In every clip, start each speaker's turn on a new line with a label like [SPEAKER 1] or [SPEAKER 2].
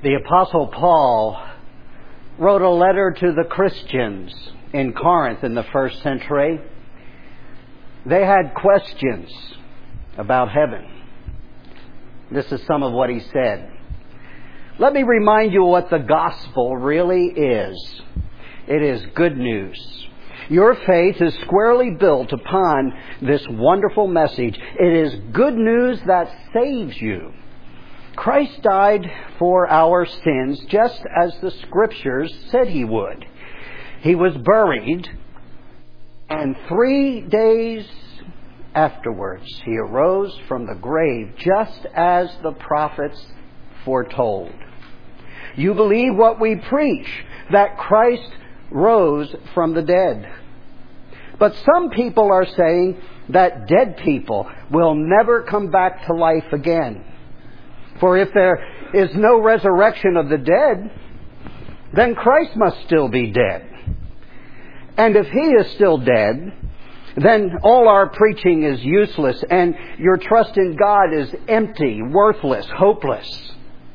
[SPEAKER 1] The Apostle Paul wrote a letter to the Christians in Corinth in the first century. They had questions about heaven. This is some of what he said. Let me remind you what the gospel really is. It is good news. Your faith is squarely built upon this wonderful message. It is good news that saves you. Christ died for our sins just as the Scriptures said He would. He was buried, and 3 days afterwards He arose from the grave just as the prophets foretold. You believe what we preach, that Christ rose from the dead. But some people are saying that dead people will never come back to life again. For if there is no resurrection of the dead, then Christ must still be dead. And if He is still dead, then all our preaching is useless and your trust in God is empty, worthless, hopeless.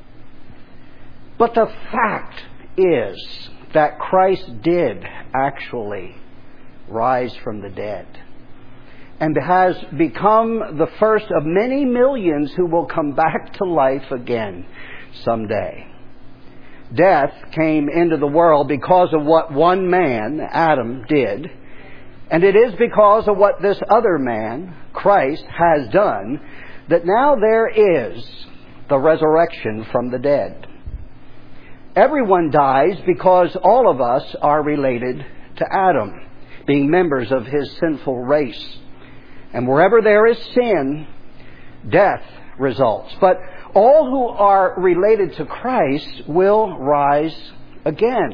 [SPEAKER 1] But the fact is that Christ did actually rise from the dead and has become the first of many millions who will come back to life again someday. Death came into the world because of what one man, Adam, did. And it is because of what this other man, Christ, has done, that now there is the resurrection from the dead. Everyone dies because all of us are related to Adam, being members of his sinful race. And wherever there is sin, death results. But all who are related to Christ will rise again.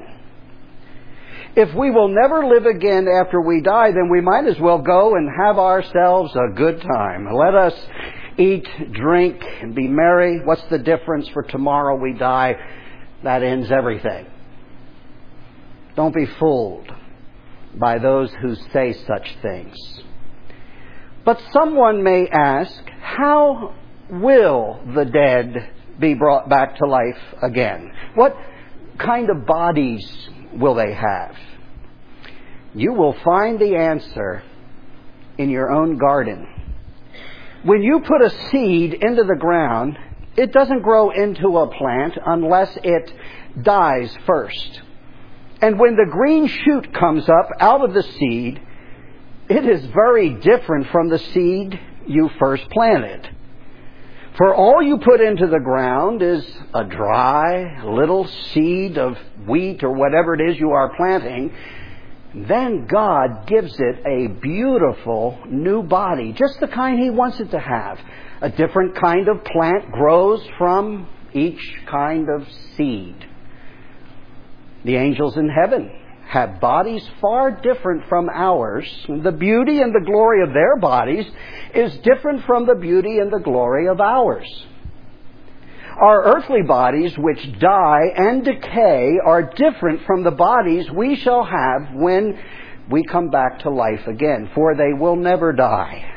[SPEAKER 1] If we will never live again after we die, then we might as well go and have ourselves a good time. Let us eat, drink, and be merry. What's the difference? For tomorrow we die. That ends everything. Don't be fooled by those who say such things. But someone may ask, how will the dead be brought back to life again? What kind of bodies will they have? You will find the answer in your own garden. When you put a seed into the ground, it doesn't grow into a plant unless it dies first. And when the green shoot comes up out of the seed, it is very different from the seed you first planted. For all you put into the ground is a dry little seed of wheat or whatever it is you are planting. Then God gives it a beautiful new body, just the kind He wants it to have. A different kind of plant grows from each kind of seed. The angels in heaven have bodies far different from ours. The beauty and the glory of their bodies is different from the beauty and the glory of ours. Our earthly bodies, which die and decay, are different from the bodies we shall have when we come back to life again, for they will never die.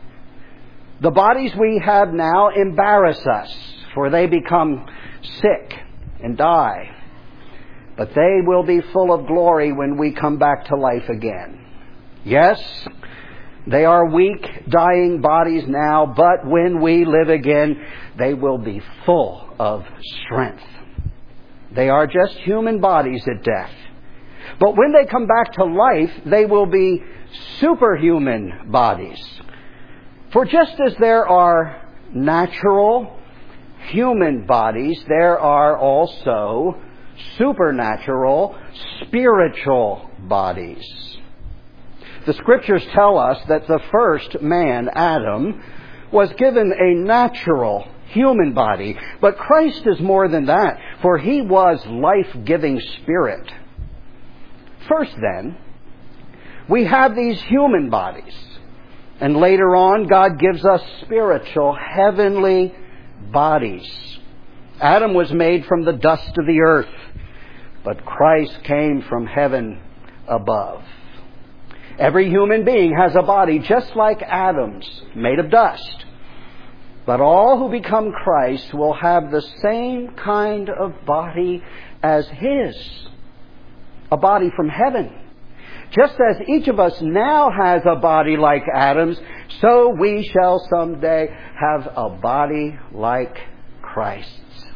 [SPEAKER 1] The bodies we have now embarrass us, for they become sick and die. But they will be full of glory when we come back to life again. Yes, they are weak, dying bodies now, but when we live again, they will be full of strength. They are just human bodies at death. But when they come back to life, they will be superhuman bodies. For just as there are natural human bodies, there are also supernatural, spiritual bodies. The Scriptures tell us that the first man, Adam, was given a natural human body. But Christ is more than that, for He was life-giving Spirit. First then, we have these human bodies. And later on, God gives us spiritual, heavenly bodies. Adam was made from the dust of the earth, but Christ came from heaven above. Every human being has a body just like Adam's, made of dust. But all who become Christ will have the same kind of body as His, a body from heaven. Just as each of us now has a body like Adam's, so we shall someday have a body like Christ's.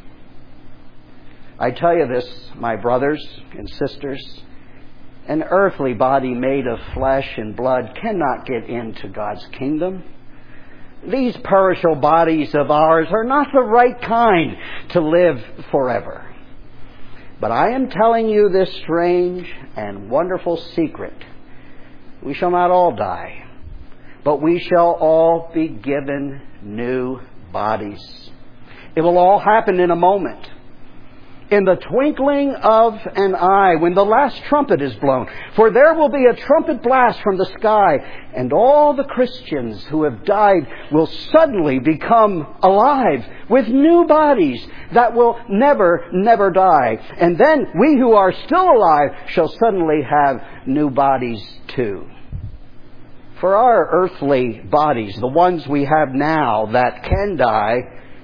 [SPEAKER 1] I tell you this, my brothers and sisters, an earthly body made of flesh and blood cannot get into God's kingdom. These perishable bodies of ours are not the right kind to live forever. But I am telling you this strange and wonderful secret. We shall not all die, but we shall all be given new bodies. It will all happen in a moment. In the twinkling of an eye, when the last trumpet is blown. For there will be a trumpet blast from the sky, and all the Christians who have died will suddenly become alive with new bodies that will never, never die. And then we who are still alive shall suddenly have new bodies too. For our earthly bodies, the ones we have now that can die,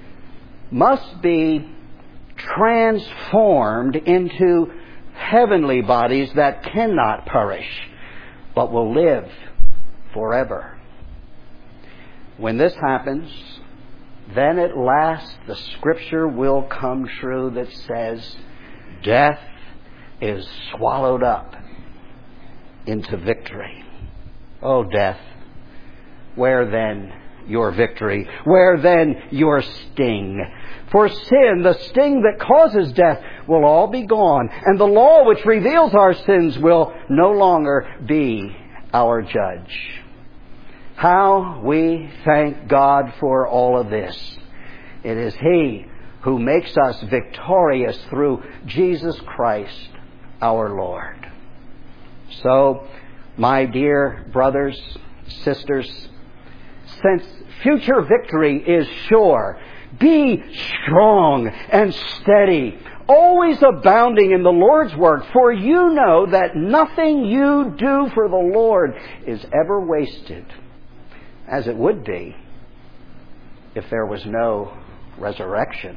[SPEAKER 1] must be transformed into heavenly bodies that cannot perish, but will live forever. When this happens, then at last the Scripture will come true that says, death is swallowed up into victory. O death, where then your victory? Where then your sting? For sin, the sting that causes death, will all be gone, and the law which reveals our sins will no longer be our judge. How we thank God for all of this. It is He who makes us victorious through Jesus Christ our Lord. So, my dear brothers, sisters, since future victory is sure, be strong and steady, always abounding in the Lord's work, for you know that nothing you do for the Lord is ever wasted, as it would be if there was no resurrection.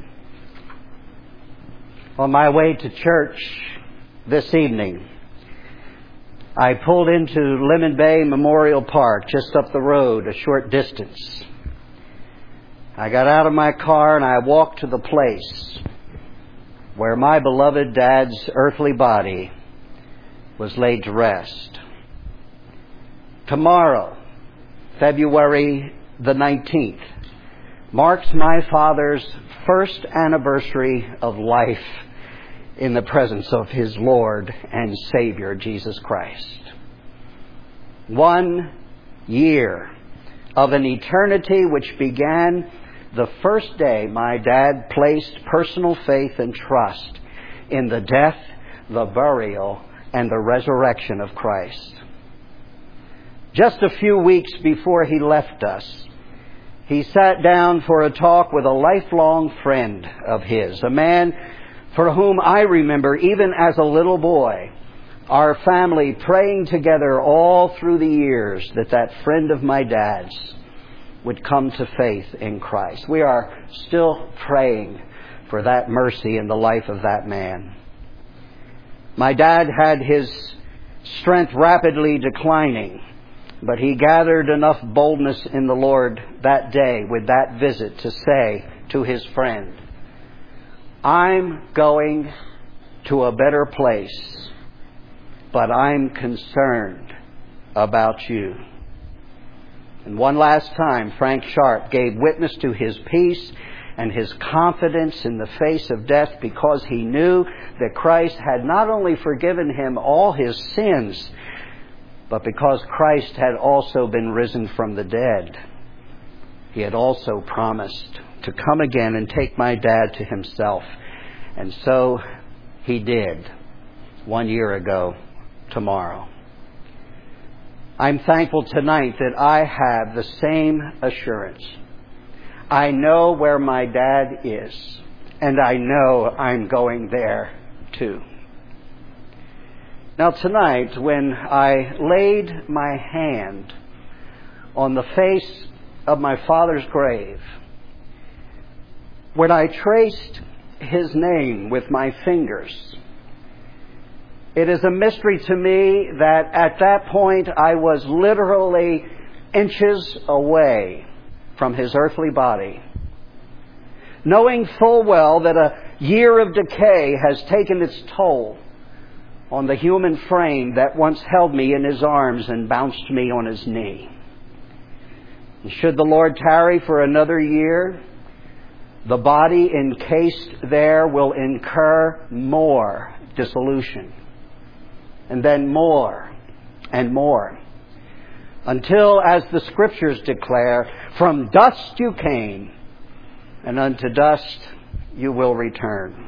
[SPEAKER 1] On my way to church this evening, I pulled into Lemon Bay Memorial Park, just up the road, a short distance. I got out of my car and I walked to the place where my beloved Dad's earthly body was laid to rest. Tomorrow, February the 19th, marks my father's first anniversary of life in the presence of his Lord and Savior, Jesus Christ. 1 year of an eternity which began the first day my dad placed personal faith and trust in the death, the burial, and the resurrection of Christ. Just a few weeks before he left us, he sat down for a talk with a lifelong friend of his, a man for whom I remember, even as a little boy, our family praying together all through the years that friend of my dad's would come to faith in Christ. We are still praying for that mercy in the life of that man. My dad had his strength rapidly declining, but he gathered enough boldness in the Lord that day with that visit to say to his friend, I'm going to a better place, but I'm concerned about you. And one last time, Frank Sharp gave witness to his peace and his confidence in the face of death because he knew that Christ had not only forgiven him all his sins, but because Christ had also been risen from the dead. He had also promised to come again and take my dad to himself. And so he did 1 year ago tomorrow. I'm thankful tonight that I have the same assurance. I know where my dad is, and I know I'm going there too. Now tonight, when I laid my hand on the face of my father's grave, when I traced his name with my fingers, it is a mystery to me that at that point I was literally inches away from his earthly body, knowing full well that a year of decay has taken its toll on the human frame that once held me in his arms and bounced me on his knee. And should the Lord tarry for another year, the body encased there will incur more dissolution, and then more and more, until, as the Scriptures declare, from dust you came, and unto dust you will return.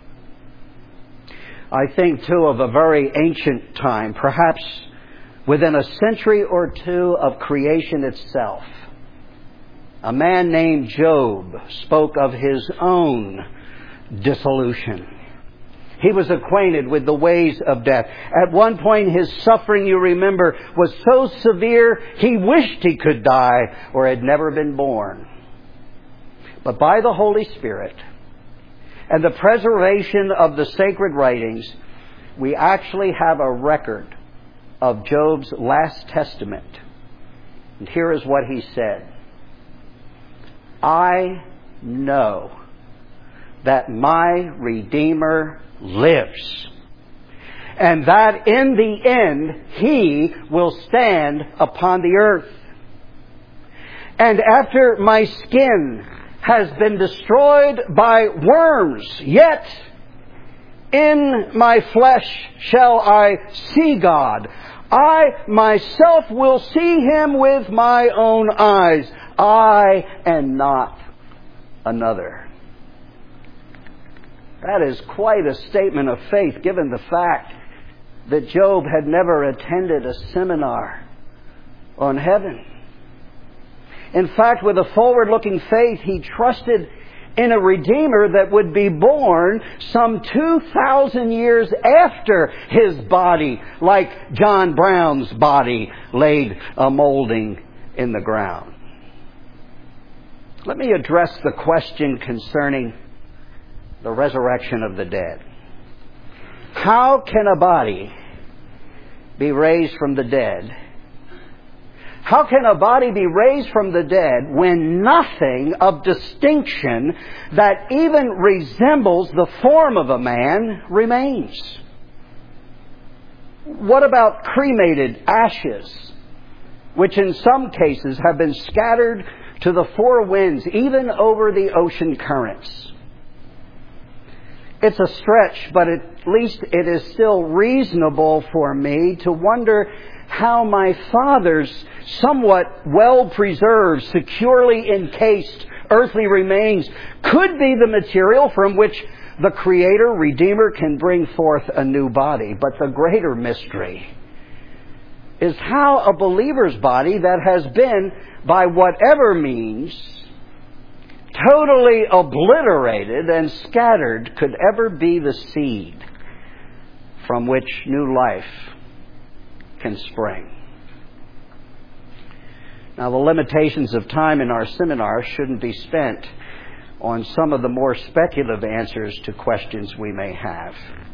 [SPEAKER 1] I think, too, of a very ancient time, perhaps within a century or two of creation itself. A man named Job spoke of his own dissolution. He was acquainted with the ways of death. At one point, his suffering, you remember, was so severe he wished he could die or had never been born. But by the Holy Spirit and the preservation of the sacred writings, we actually have a record of Job's last testament. And here is what he said. I know that my Redeemer lives, and that in the end he will stand upon the earth. And after my skin has been destroyed by worms, yet in my flesh shall I see God. I myself will see him with my own eyes. I and not another. That is quite a statement of faith, given the fact that Job had never attended a seminar on heaven. In fact, with a forward-looking faith, he trusted in a Redeemer that would be born some 2,000 years after his body, like John Brown's body laid a molding in the ground. Let me address the question concerning the resurrection of the dead. How can a body be raised from the dead? How can a body be raised from the dead when nothing of distinction that even resembles the form of a man remains? What about cremated ashes, which in some cases have been scattered to the four winds, even over the ocean currents? It's a stretch, but at least it is still reasonable for me to wonder how my father's somewhat well-preserved, securely encased earthly remains could be the material from which the Creator, Redeemer, can bring forth a new body. But the greater mystery is how a believer's body that has been, by whatever means, totally obliterated and scattered could ever be the seed from which new life can spring. Now, the limitations of time in our seminar shouldn't be spent on some of the more speculative answers to questions we may have.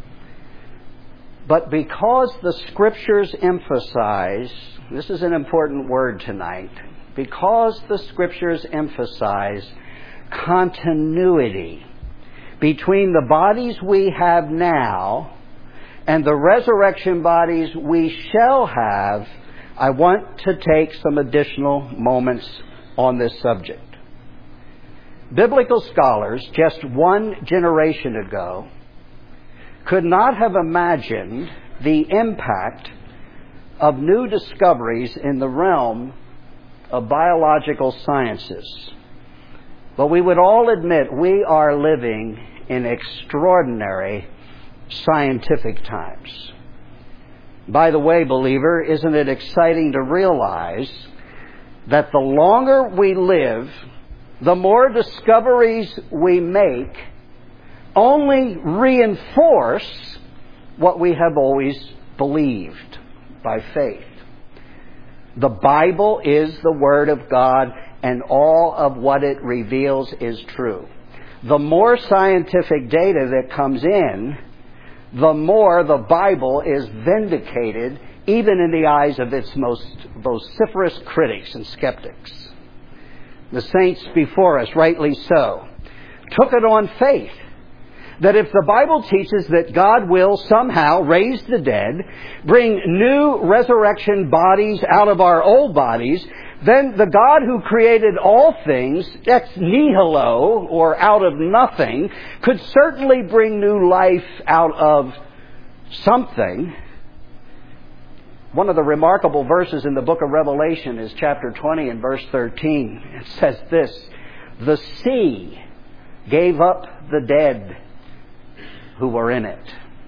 [SPEAKER 1] But because the Scriptures emphasize, this is an important word tonight, because the Scriptures emphasize continuity between the bodies we have now and the resurrection bodies we shall have, I want to take some additional moments on this subject. Biblical scholars just one generation ago could not have imagined the impact of new discoveries in the realm of biological sciences. But we would all admit we are living in extraordinary scientific times. By the way, believer, isn't it exciting to realize that the longer we live, the more discoveries we make only reinforce what we have always believed by faith. The Bible is the Word of God, and all of what it reveals is true. the more scientific data that comes in, the more the Bible is vindicated, even in the eyes of its most vociferous critics and skeptics. The saints before us, rightly so, took it on faith that if the Bible teaches that God will somehow raise the dead, bring new resurrection bodies out of our old bodies, then the God who created all things, ex nihilo, or out of nothing, could certainly bring new life out of something. One of the remarkable verses in the book of Revelation is chapter 20 and verse 13. It says this, "The sea gave up the dead who were in it."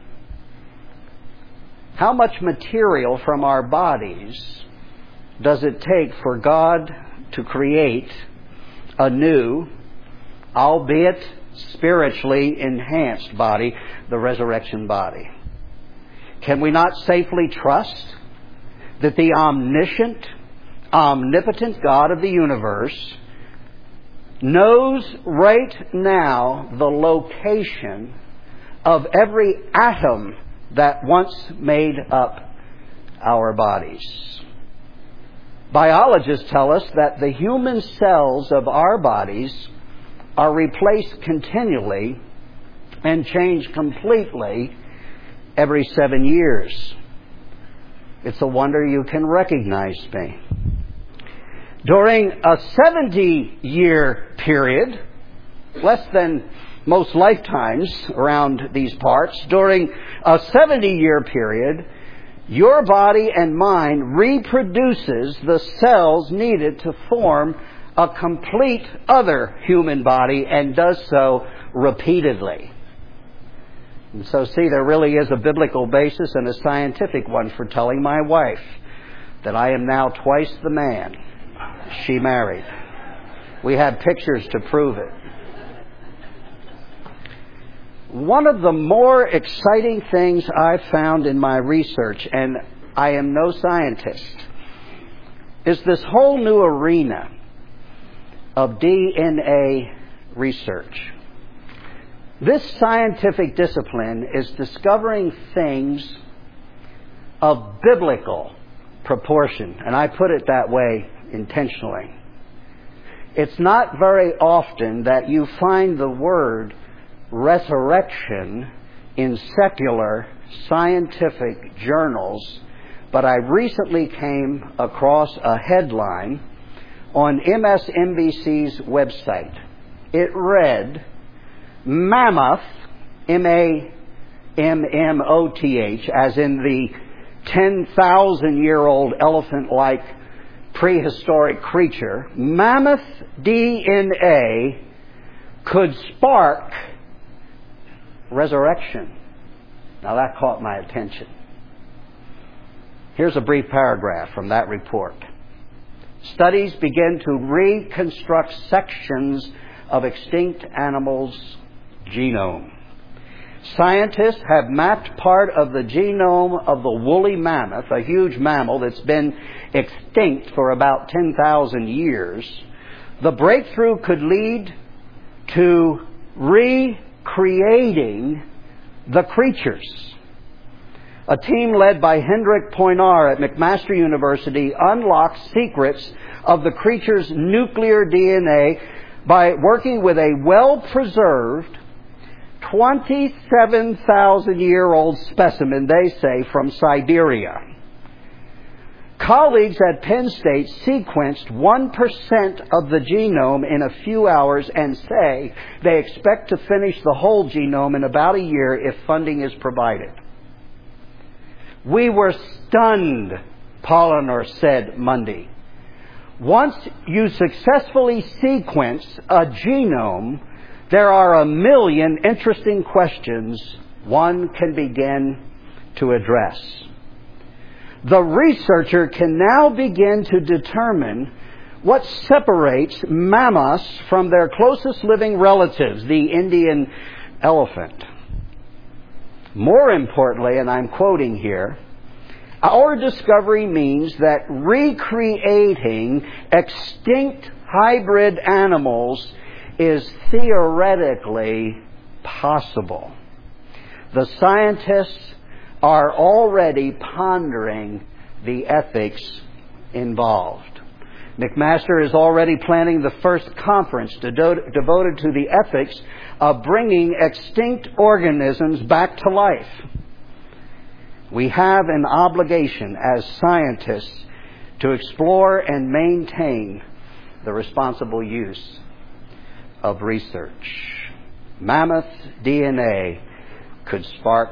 [SPEAKER 1] How much material from our bodies does it take for God to create a new, albeit spiritually enhanced body, the resurrection body? Can we not safely trust that the omniscient, omnipotent God of the universe knows right now the location of every atom that once made up our bodies? Biologists tell us that the human cells of our bodies are replaced continually and change completely every 7 years. It's a wonder you can recognize me. During a 70-year period, less than most lifetimes around these parts, during a 70-year period, your body and mine reproduces the cells needed to form a complete other human body, and does so repeatedly. And so, see, there really is a biblical basis and a scientific one for telling my wife that I am now twice the man she married. We have pictures to prove it. One of the more exciting things I've found in my research, and I am no scientist, is this whole new arena of DNA research. This scientific discipline is discovering things of biblical proportion, and I put it that way intentionally. It's not very often that you find the word resurrection in secular scientific journals, but I recently came across a headline on MSNBC's website. It read, "Mammoth," M-A-M-M-O-T-H, as in the 10,000-year-old elephant-like prehistoric creature, "Mammoth DNA could spark resurrection." Now that caught my attention. Here's a brief paragraph from that report. "Studies begin to reconstruct sections of extinct animals' genome. Scientists have mapped part of the genome of the woolly mammoth, a huge mammal that's been extinct for about 10,000 years. The breakthrough could lead to recreating the creatures. A team led by Hendrik Poinar at McMaster University unlocked secrets of the creature's nuclear DNA by working with a well-preserved 27,000-year-old specimen, they say, from Siberia. Colleagues at Penn State sequenced 1% of the genome in a few hours and say they expect to finish the whole genome in about a year if funding is provided. "We were stunned," Polliner said Monday. "Once you successfully sequence a genome, there are 1 million interesting questions one can begin to address. The researcher can now begin to determine what separates mammoths from their closest living relatives, the Indian elephant. More importantly, and I'm quoting here, our discovery means that recreating extinct hybrid animals is theoretically possible. The scientists are already pondering the ethics involved. McMaster is already planning the first conference devoted to the ethics of bringing extinct organisms back to life. We have an obligation as scientists to explore and maintain the responsible use of research. Mammoth DNA could spark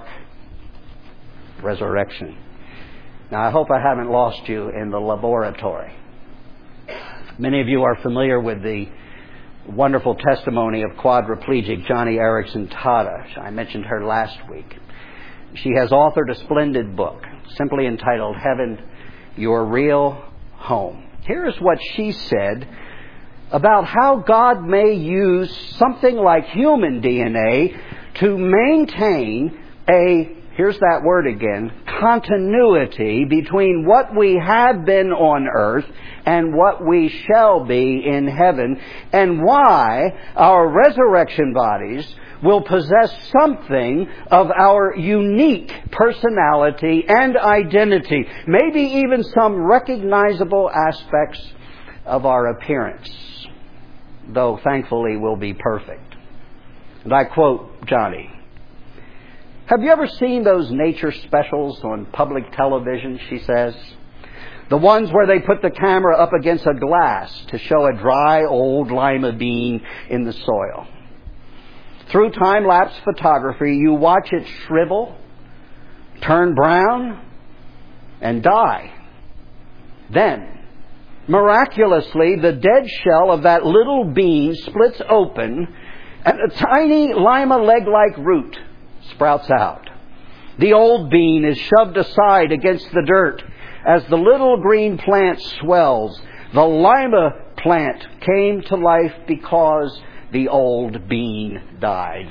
[SPEAKER 1] resurrection. Now, I hope I haven't lost you in the laboratory. Many of you are familiar with the wonderful testimony of quadriplegic Joni Eareckson Tada. I mentioned her last week. She has authored a splendid book, simply entitled Heaven, Your Real Home. Here is what she said about how God may use something like human DNA to maintain here's that word again, continuity between what we have been on earth and what we shall be in heaven, and why our resurrection bodies will possess something of our unique personality and identity, maybe even some recognizable aspects of our appearance, though thankfully will be perfect. And I quote Joni, "Have you ever seen those nature specials on public television," she says, "the ones where they put the camera up against a glass to show a dry old lima bean in the soil? Through time-lapse photography, you watch it shrivel, turn brown, and die. Then, miraculously, the dead shell of that little bean splits open, and a tiny lima leg-like root sprouts out. The old bean is shoved aside against the dirt. As the little green plant swells, the lima plant came to life because the old bean died."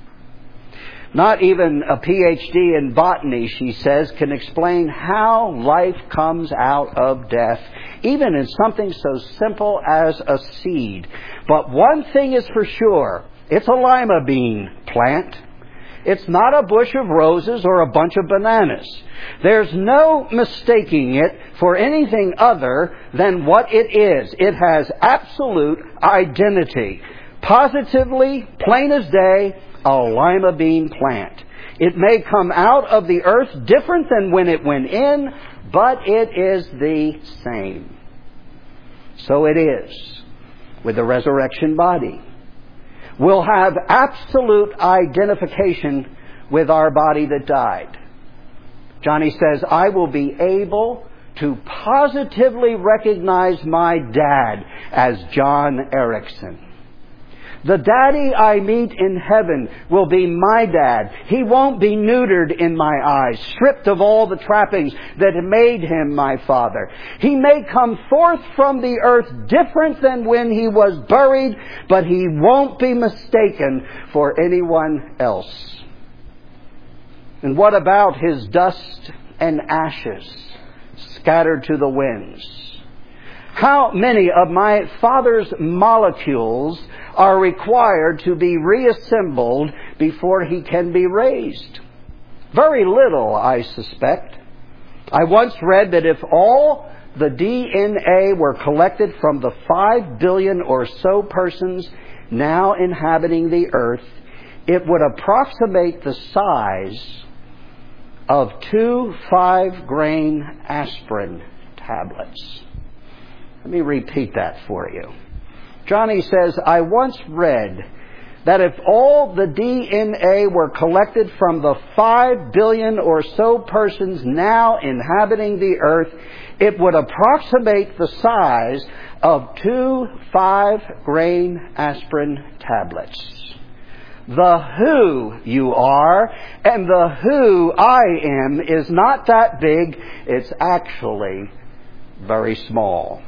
[SPEAKER 1] Not even a PhD in botany, she says, can explain how life comes out of death, even in something so simple as a seed. But one thing is for sure, it's a lima bean plant. It's not a bush of roses or a bunch of bananas. There's no mistaking it for anything other than what it is. It has absolute identity. Positively, plain as day, a lima bean plant. It may come out of the earth different than when it went in, but it is the same. So it is with the resurrection body. We'll have absolute identification with our body that died. Joni says, "I will be able to positively recognize my dad as John Erickson. The daddy I meet in heaven will be my dad. He won't be neutered in my eyes, stripped of all the trappings that made him my father. He may come forth from the earth different than when he was buried, but he won't be mistaken for anyone else. And what about his dust and ashes scattered to the winds? How many of my Father's molecules are required to be reassembled before he can be raised? Very little, I suspect. I once read that if all the DNA were collected from the 5 billion or so persons now inhabiting the earth, it would approximate the size of 2 5-grain aspirin tablets. Let me repeat that for you. Joni says, "I once read that if all the DNA were collected from the 5 billion or so persons now inhabiting the earth, it would approximate the size of 2 5-grain aspirin tablets. The who you are and the who I am is not that big. It's actually very small."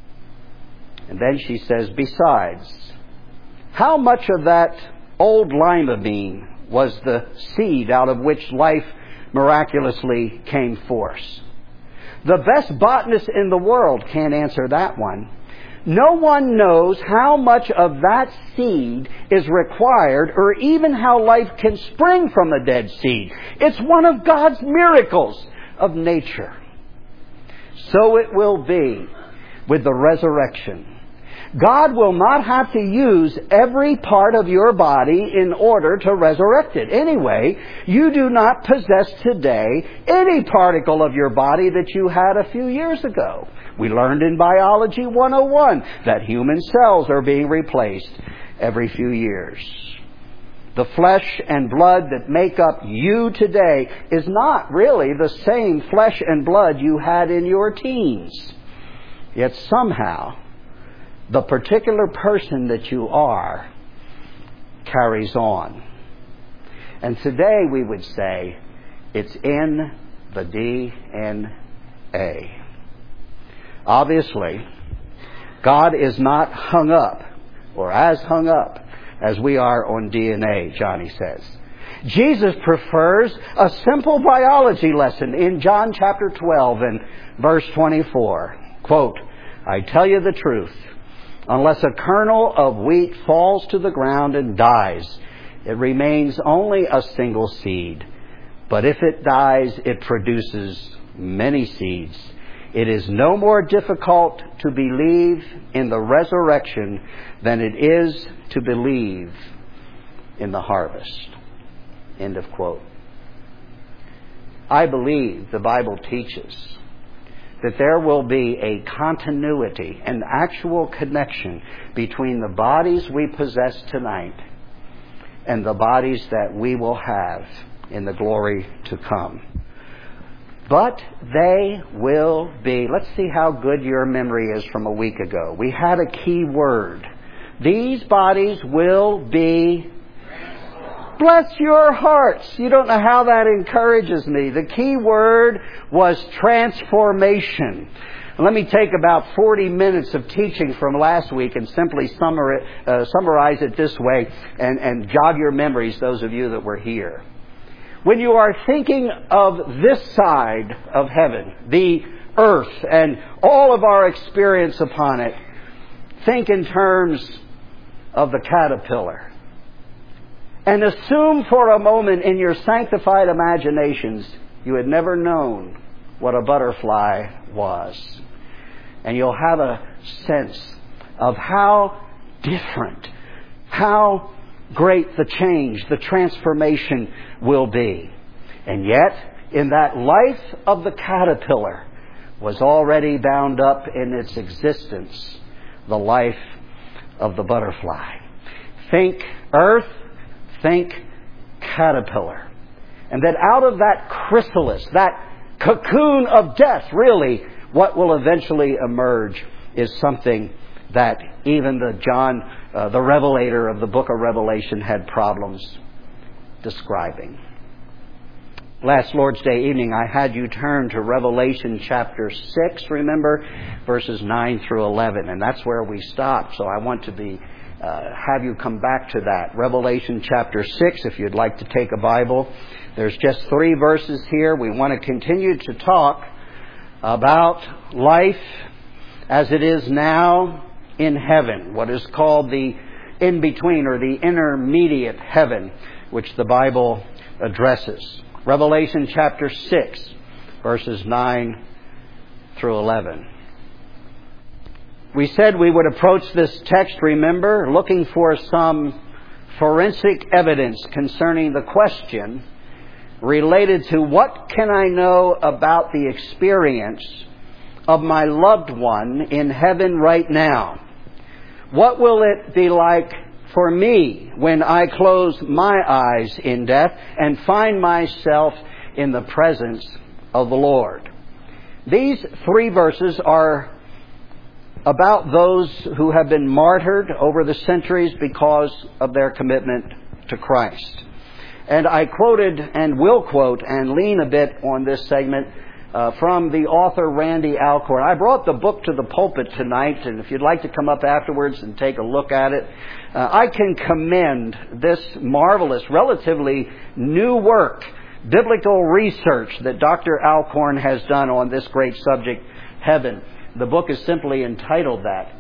[SPEAKER 1] And then she says, "Besides, how much of that old lima bean was the seed out of which life miraculously came forth? The best botanist in the world can't answer that one. No one knows how much of that seed is required or even how life can spring from a dead seed. It's one of God's miracles of nature. So it will be with the resurrection. God will not have to use every part of your body in order to resurrect it. Anyway, you do not possess today any particle of your body that you had a few years ago. We learned in Biology 101 that human cells are being replaced every few years. The flesh and blood that make up you today is not really the same flesh and blood you had in your teens. Yet somehow, the particular person that you are carries on. And today we would say it's in the DNA. Obviously, God is not hung up or as hung up as we are on DNA, Johnny says. Jesus prefers a simple biology lesson in John chapter 12 and verse 24. Quote, I tell you the truth. Unless a kernel of wheat falls to the ground and dies, it remains only a single seed. But if it dies, it produces many seeds. It is no more difficult to believe in the resurrection than it is to believe in the harvest. End of quote. I believe the Bible teaches that there will be a continuity, an actual connection between the bodies we possess tonight and the bodies that we will have in the glory to come. But they will be, let's see how good your memory is from a week ago. We had a key word. These bodies will be... Bless your hearts. You don't know how that encourages me. The key word was transformation. Let me take about 40 minutes of teaching from last week and simply summarize it this way and jog your memories, those of you that were here. When you are thinking of this side of heaven, the earth, and all of our experience upon it, think in terms of the caterpillar. And assume for a moment in your sanctified imaginations you had never known what a butterfly was. And you'll have a sense of how different, how great the change, the transformation will be. And yet, in that life of the caterpillar was already bound up in its existence the life of the butterfly. Think earth, think caterpillar. And that out of that chrysalis, that cocoon of death, really, what will eventually emerge is something that even the revelator of the book of Revelation had problems describing. Last Lord's Day evening, I had you turn to Revelation chapter 6, remember, verses 9 through 11. And that's where we stopped, so I want to have you come back to that. Revelation chapter 6, if you'd like to take a Bible. There's just 3 verses here. We want to continue to talk about life as it is now in heaven, what is called the in-between or the intermediate heaven, which the Bible addresses. Revelation chapter 6, verses 9 through 11. We said we would approach this text, remember, looking for some forensic evidence concerning the question related to what can I know about the experience of my loved one in heaven right now? What will it be like for me when I close my eyes in death and find myself in the presence of the Lord? These 3 verses are about those who have been martyred over the centuries because of their commitment to Christ. And I quoted and will quote and lean a bit on this segment from the author Randy Alcorn. I brought the book to the pulpit tonight, and if you'd like to come up afterwards and take a look at it, I can commend this marvelous, relatively new work, biblical research that Dr. Alcorn has done on this great subject, heaven. The book is simply entitled that,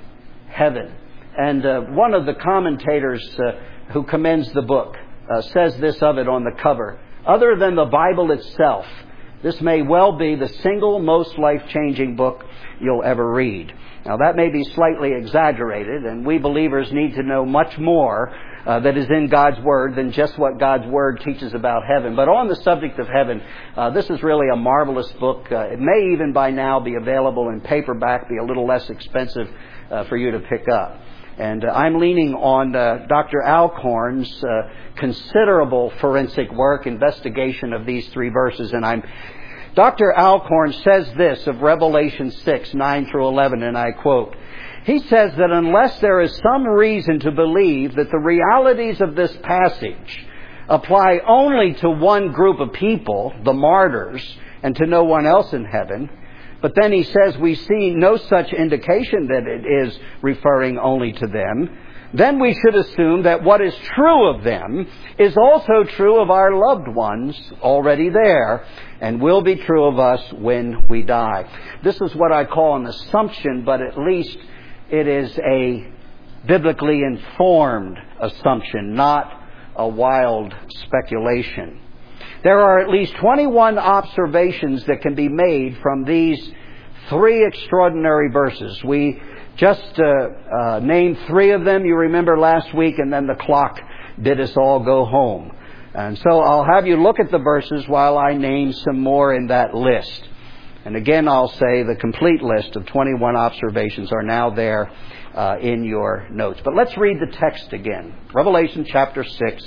[SPEAKER 1] heaven. And one of the commentators who commends the book says this of it on the cover: other than the Bible itself, this may well be the single most life-changing book you'll ever read. Now, that may be slightly exaggerated, and we believers need to know much more that is in God's Word than just what God's Word teaches about heaven. But on the subject of heaven, this is really a marvelous book. It may even by now be available in paperback, be a little less expensive for you to pick up. And I'm leaning on Dr. Alcorn's considerable forensic work, investigation of these 3 verses. And Dr. Alcorn says this of Revelation 6, 9 through 11, and I quote, he says that unless there is some reason to believe that the realities of this passage apply only to one group of people, the martyrs, and to no one else in heaven, but then he says we see no such indication that it is referring only to them, then we should assume that what is true of them is also true of our loved ones already there, and will be true of us when we die. This is what I call an assumption, but at least it is a biblically informed assumption, not a wild speculation. There are at least 21 observations that can be made from these 3 extraordinary verses. We just named 3 of them, you remember, last week, and then the clock bid us all go home. And so I'll have you look at the verses while I name some more in that list. And again, I'll say the complete list of 21 observations are now there in your notes. But let's read the text again. Revelation chapter 6,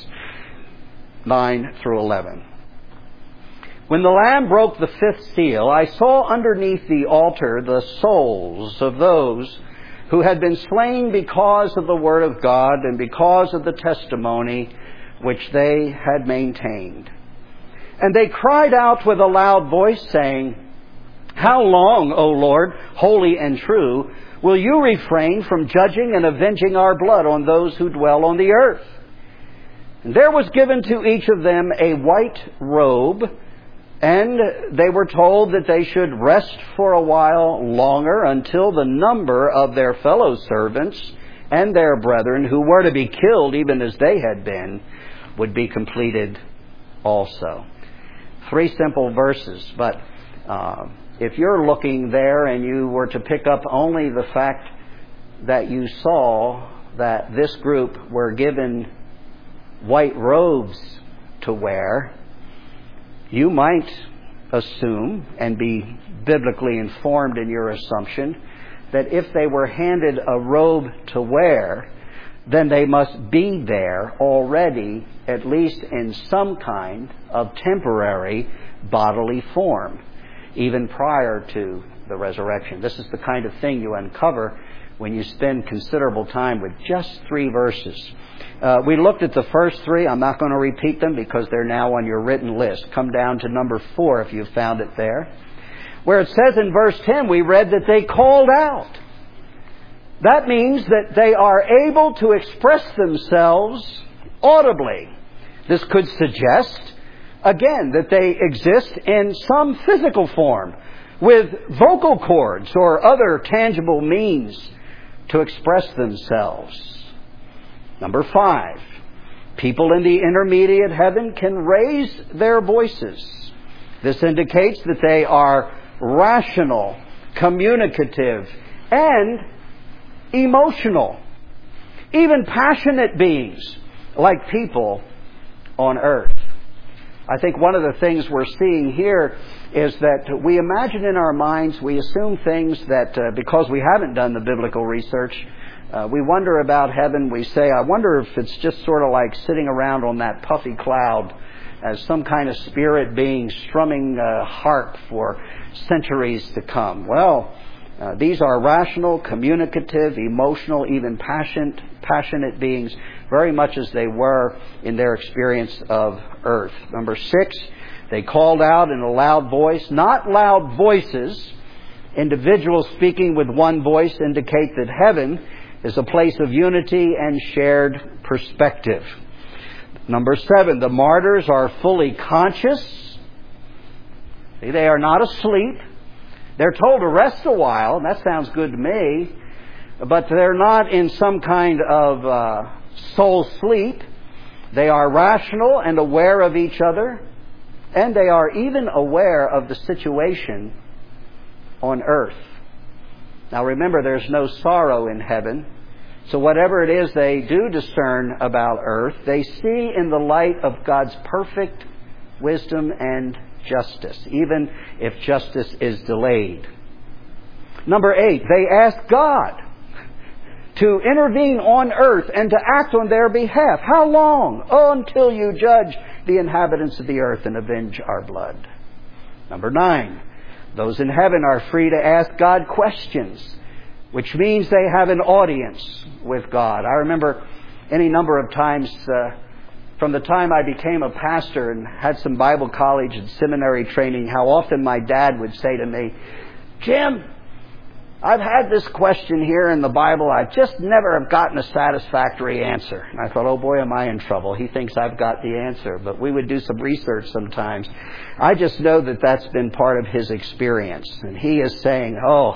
[SPEAKER 1] 9 through 11. When the Lamb broke the 5th seal, I saw underneath the altar the souls of those who had been slain because of the Word of God and because of the testimony which they had maintained. And they cried out with a loud voice, saying, How long, O Lord, holy and true, will you refrain from judging and avenging our blood on those who dwell on the earth? And there was given to each of them a white robe, and they were told that they should rest for a while longer until the number of their fellow servants and their brethren who were to be killed even as they had been would be completed also. 3 simple verses, but if you're looking there and you were to pick up only the fact that you saw that this group were given white robes to wear, you might assume and be biblically informed in your assumption that if they were handed a robe to wear, then they must be there already, at least in some kind of temporary bodily form, even prior to the resurrection. This is the kind of thing you uncover when you spend considerable time with just 3 verses. We looked at the first 3. I'm not going to repeat them because they're now on your written list. Come down to number 4 if you've found it there, where it says in verse 10, we read that they called out. That means that they are able to express themselves audibly. This could suggest, again, that they exist in some physical form with vocal cords or other tangible means to express themselves. Number 5, people in the intermediate heaven can raise their voices. This indicates that they are rational, communicative, and emotional, even passionate beings like people on earth. I think one of the things we're seeing here is that we imagine in our minds, we assume things that because we haven't done the biblical research, we wonder about heaven. We say, I wonder if it's just sort of like sitting around on that puffy cloud as some kind of spirit being strumming a harp for centuries to come. Well, these are rational, communicative, emotional, even passionate beings, very much as they were in their experience of earth. Number 6, they called out in a loud voice. Not loud voices. Individuals speaking with one voice indicate that heaven is a place of unity and shared perspective. Number 7, the martyrs are fully conscious. See, they are not asleep. They're told to rest a while, and that sounds good to me. but they're not in some kind of soul sleep. They are rational and aware of each other, and they are even aware of the situation on earth. Now remember, there's no sorrow in heaven, so whatever it is they do discern about earth, they see in the light of God's perfect wisdom and justice, even if justice is delayed. Number 8, they ask God to intervene on earth and to act on their behalf. How long? Oh, until you judge the inhabitants of the earth and avenge our blood. Number 9, those in heaven are free to ask God questions, which means they have an audience with God. I remember any number of times from the time I became a pastor and had some Bible college and seminary training, how often my dad would say to me, "Jim, I've had this question here in the Bible. I just never have gotten a satisfactory answer." And I thought, oh boy, am I in trouble. He thinks I've got the answer. But we would do some research sometimes. I just know that that's been part of his experience. And he is saying, oh,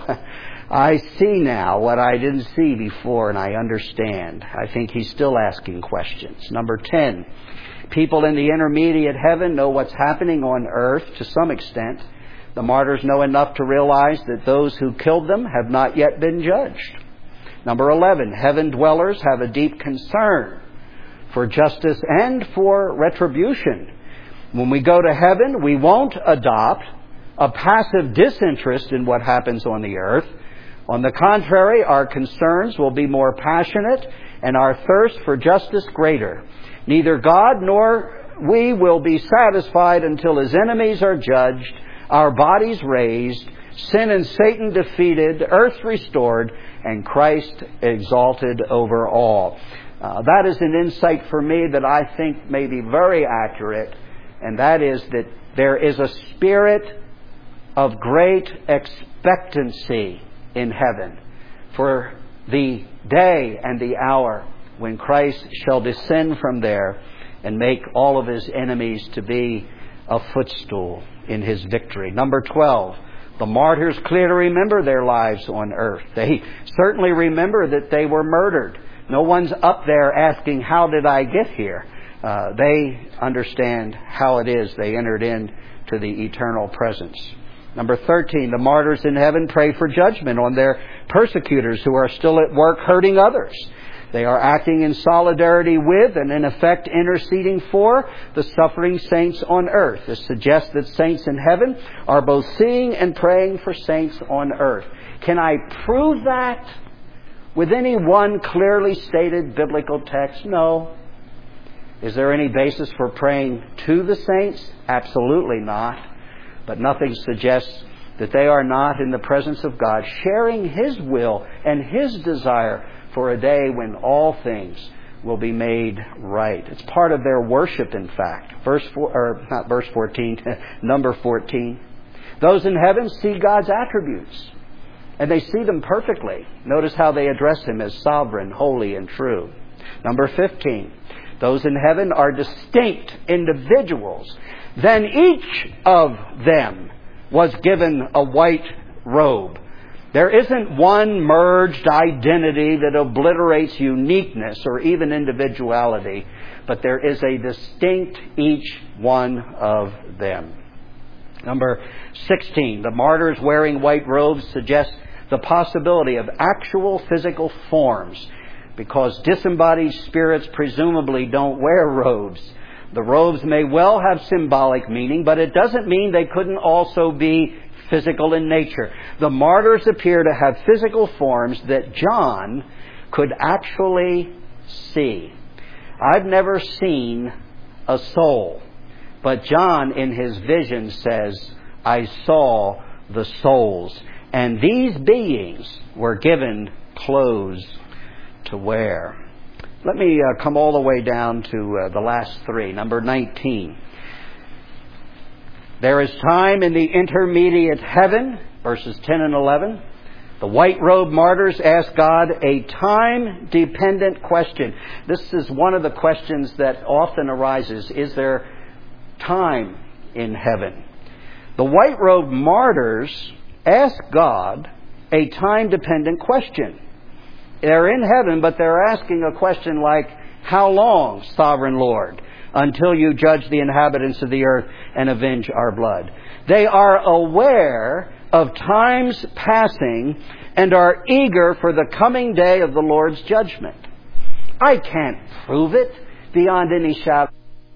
[SPEAKER 1] I see now what I didn't see before, and I understand. I think he's still asking questions. Number 10, people in the intermediate heaven know what's happening on earth to some extent. The martyrs know enough to realize that those who killed them have not yet been judged. Number 11, heaven dwellers have a deep concern for justice and for retribution. When we go to heaven, we won't adopt a passive disinterest in what happens on the earth. On the contrary, our concerns will be more passionate and our thirst for justice greater. Neither God nor we will be satisfied until His enemies are judged, our bodies raised, sin and Satan defeated, earth restored, and Christ exalted over all. That is an insight for me that I think may be very accurate, and that is that there is a spirit of great expectancy in heaven for the day and the hour when Christ shall descend from there and make all of His enemies to be a footstool in His victory. Number 12, the martyrs clearly remember their lives on earth. They certainly remember that they were murdered. No one's up there asking, how did I get here? They understand how it is they entered into the eternal presence. Number 13, the martyrs in heaven pray for judgment on their persecutors who are still at work hurting others. They are acting in solidarity with and in effect interceding for the suffering saints on earth. This suggests that saints in heaven are both seeing and praying for saints on earth. Can I prove that with any one clearly stated biblical text? No. Is there any basis for praying to the saints? Absolutely not. But nothing suggests that they are not in the presence of God, sharing His will and His desire for a day when all things will be made right. It's part of their worship, in fact. Number 14. Those in heaven see God's attributes, and they see them perfectly. Notice how they address Him as sovereign, holy, and true. Number 15. Those in heaven are distinct individuals. Then each of them was given a white robe. There isn't one merged identity that obliterates uniqueness or even individuality, but there is a distinct each one of them. Number 16, the martyrs wearing white robes suggest the possibility of actual physical forms, because disembodied spirits presumably don't wear robes. The robes may well have symbolic meaning, but it doesn't mean they couldn't also be physical in nature. The martyrs appear to have physical forms that John could actually see. I've never seen a soul, but John in his vision says, I saw the souls. And these beings were given clothes to wear. Let me come all the way down to the last three. Number 19. There is time in the intermediate heaven, verses 10 and 11. The white-robed martyrs ask God a time-dependent question. This is one of the questions that often arises. Is there time in heaven? The white-robed martyrs ask God a time-dependent question. They're in heaven, but they're asking a question like, how long, sovereign Lord, until you judge the inhabitants of the earth and avenge our blood? They are aware of times passing and are eager for the coming day of the Lord's judgment. I can't prove it beyond any shadow.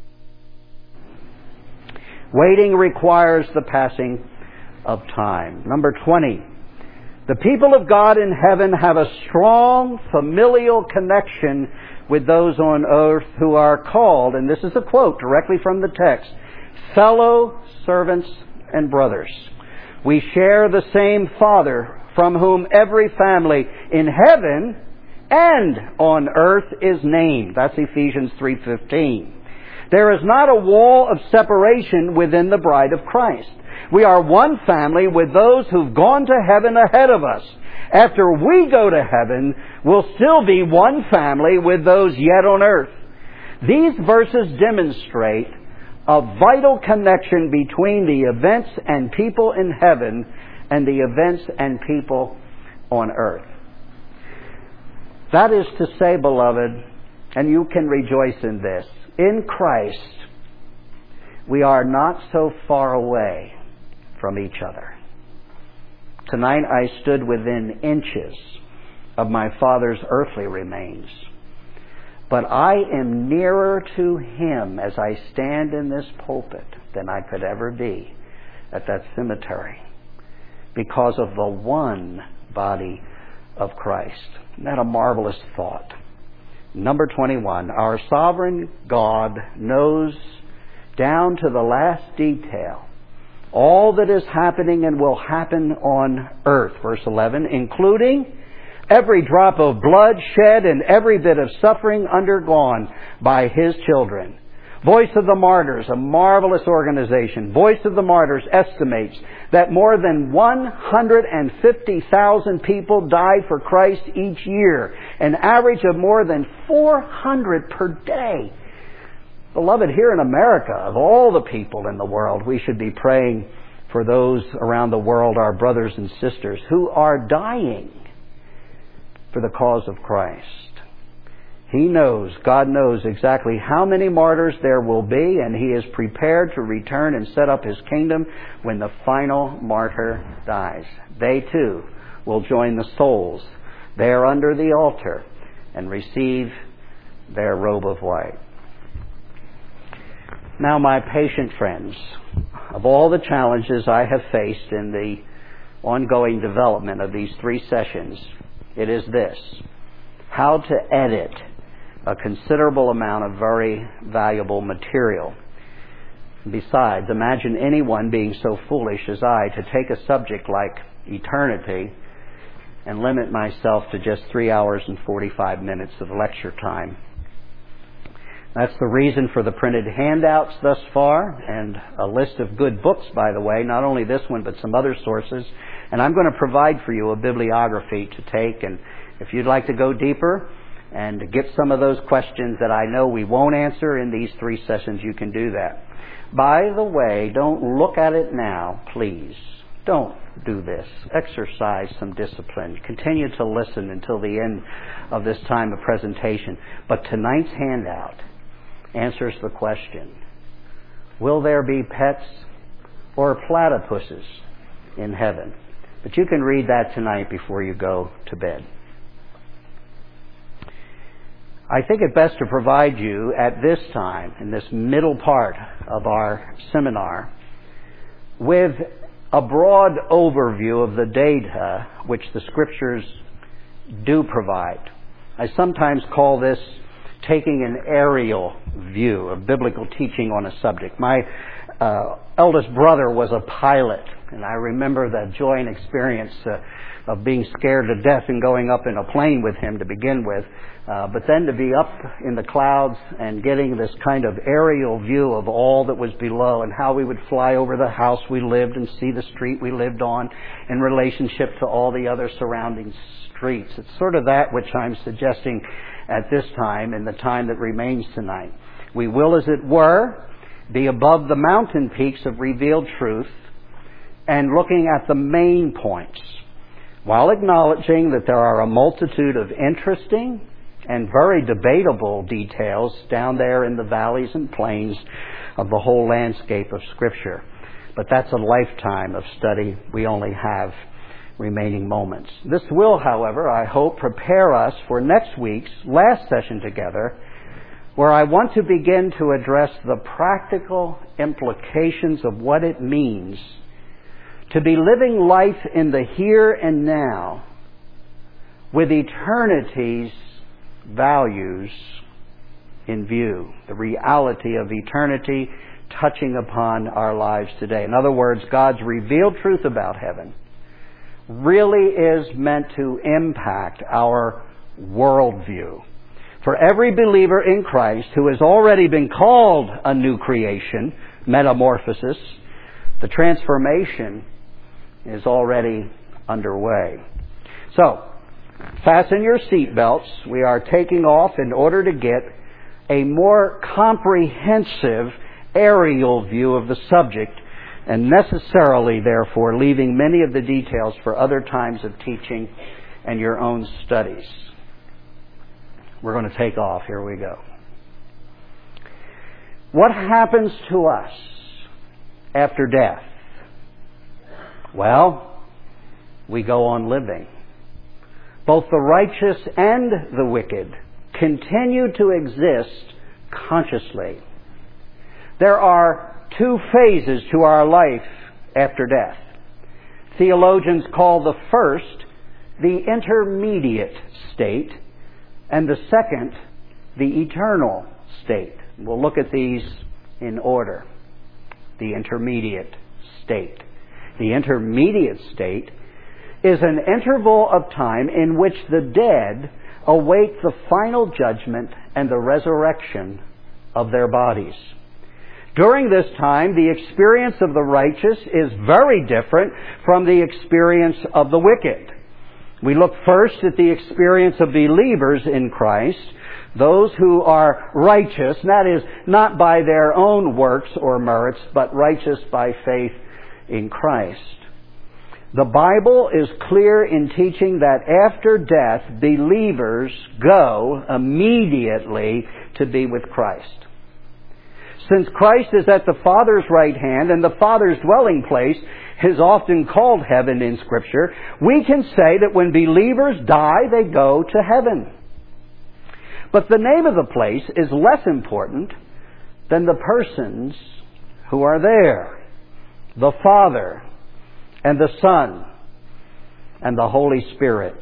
[SPEAKER 1] Waiting requires the passing of time. Number 20. The people of God in heaven have a strong familial connection with those on earth who are called, and this is a quote directly from the text, fellow servants and brothers. We share the same Father, from whom every family in heaven and on earth is named. That's Ephesians 3:15. There is not a wall of separation within the bride of Christ. We are one family with those who've gone to heaven ahead of us. After we go to heaven, we'll still be one family with those yet on earth. These verses demonstrate a vital connection between the events and people in heaven and the events and people on earth. That is to say, beloved, and you can rejoice in this, in Christ, we are not so far away from each other. Tonight I stood within inches of my Father's earthly remains, but I am nearer to Him as I stand in this pulpit than I could ever be at that cemetery because of the one body of Christ. Isn't that a marvelous thought? Number 21, our sovereign God knows down to the last detail all that is happening and will happen on earth. Verse 11, including every drop of blood shed and every bit of suffering undergone by His children. Voice of the Martyrs, a marvelous organization. Voice of the Martyrs estimates that more than 150,000 people die for Christ each year, an average of more than 400 per day. Beloved, here in America, of all the people in the world, we should be praying for those around the world, our brothers and sisters, who are dying for the cause of Christ. He knows, God knows exactly how many martyrs there will be, and He is prepared to return and set up His kingdom when the final martyr dies. They too will join the souls there under the altar and receive their robe of white. Now, my patient friends, of all the challenges I have faced in the ongoing development of these 3 sessions, it is this: how to edit a considerable amount of very valuable material. Besides, imagine anyone being so foolish as I to take a subject like eternity and limit myself to just 3 hours and 45 minutes of lecture time. That's the reason for the printed handouts thus far, and a list of good books, by the way, not only this one but some other sources. And I'm going to provide for you a bibliography to take, and if you'd like to go deeper and get some of those questions that I know we won't answer in these 3 sessions, you can do that. By the way, don't look at it now, please. Don't do this. Exercise some discipline. Continue to listen until the end of this time of presentation. But tonight's handout answers the question, will there be pets or platypuses in heaven? But you can read that tonight before you go to bed. I think it best to provide you at this time, in this middle part of our seminar, with a broad overview of the data which the Scriptures do provide. I sometimes call this taking an aerial view of biblical teaching on a subject. My eldest brother was a pilot, and I remember the joy and experience of being scared to death and going up in a plane with him to begin with. But then to be up in the clouds and getting this kind of aerial view of all that was below and how we would fly over the house we lived and see the street we lived on in relationship to all the other surrounding streets. It's sort of that which I'm suggesting at this time, in the time that remains tonight. We will, as it were, be above the mountain peaks of revealed truth and looking at the main points while acknowledging that there are a multitude of interesting and very debatable details down there in the valleys and plains of the whole landscape of Scripture. But that's a lifetime of study. We only have remaining moments. This will, however, I hope, prepare us for next week's last session together, where I want to begin to address the practical implications of what it means to be living life in the here and now with eternity's values in view, the reality of eternity touching upon our lives today. In other words, God's revealed truth about heaven really is meant to impact our worldview. For every believer in Christ who has already been called a new creation, metamorphosis, the transformation is already underway. So, fasten your seatbelts. We are taking off in order to get a more comprehensive aerial view of the subject, and necessarily, therefore, leaving many of the details for other times of teaching and your own studies. We're going to take off. Here we go. What happens to us after death? Well, we go on living. Both the righteous and the wicked continue to exist consciously. There are two phases to our life after death. Theologians call the first the intermediate state, and the second the eternal state. We'll look at these in order. The intermediate state. The intermediate state is an interval of time in which the dead await the final judgment and the resurrection of their bodies. During this time, the experience of the righteous is very different from the experience of the wicked. We look first at the experience of believers in Christ, those who are righteous, and that is not by their own works or merits, but righteous by faith in Christ. The Bible is clear in teaching that after death, believers go immediately to be with Christ. Since Christ is at the Father's right hand and the Father's dwelling place is often called heaven in Scripture, we can say that when believers die, they go to heaven. But the name of the place is less important than the persons who are there. The Father and the Son and the Holy Spirit.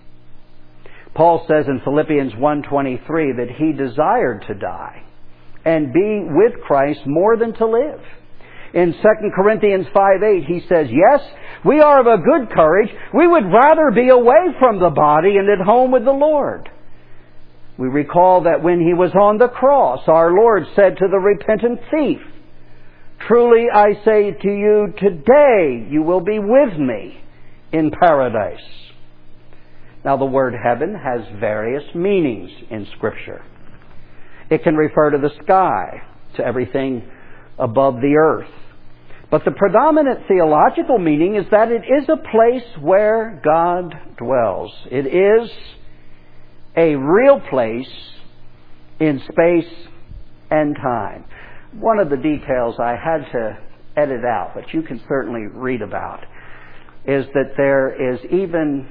[SPEAKER 1] Paul says in Philippians 1:23 that he desired to die and be with Christ more than to live. In 2 Corinthians 5:8 he says, yes, we are of a good courage. We would rather be away from the body and at home with the Lord. We recall that when he was on the cross, our Lord said to the repentant thief, truly I say to you, today you will be with me in paradise. Now the word heaven has various meanings in Scripture. It can refer to the sky, to everything above the earth. But the predominant theological meaning is that it is a place where God dwells. It is a real place in space and time. One of the details I had to edit out, but you can certainly read about, is that there is even